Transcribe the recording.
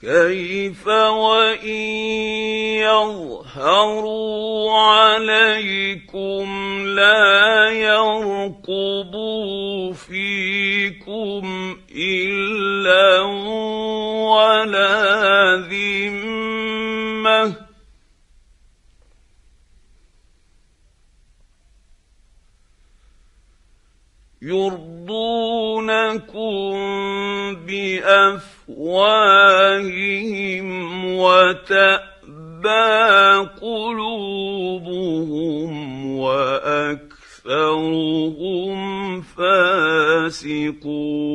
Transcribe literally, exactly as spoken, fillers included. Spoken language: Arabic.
كيف وإن يظهروا عليكم لا يرقبوا فيكم إلا ولا ذمة يرضونكم بأفواههم وتأبى قلوبهم وأكثرهم فاسقون.